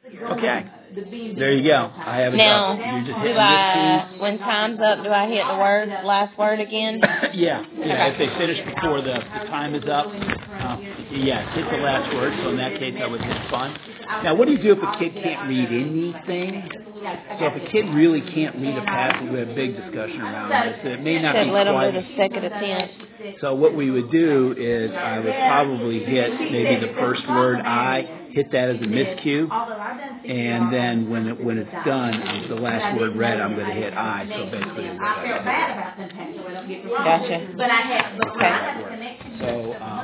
Okay. There you go. I have it Now, up. You're just do hitting I, this when time's up, do I hit the last word again? key. Yeah. If they finish before the time is up, hit the last word. So in that case, I would hit fun. Now, what do you do if a kid can't read anything? So if a kid really can't read a passage, we have a big discussion around this. It may not be Let them quite. do the second attempt. So what we would do is I would probably hit maybe the first word I, hit that as a miscue, and then when it's done, the last word read, I'm going to hit I. So basically, Gotcha. okay. So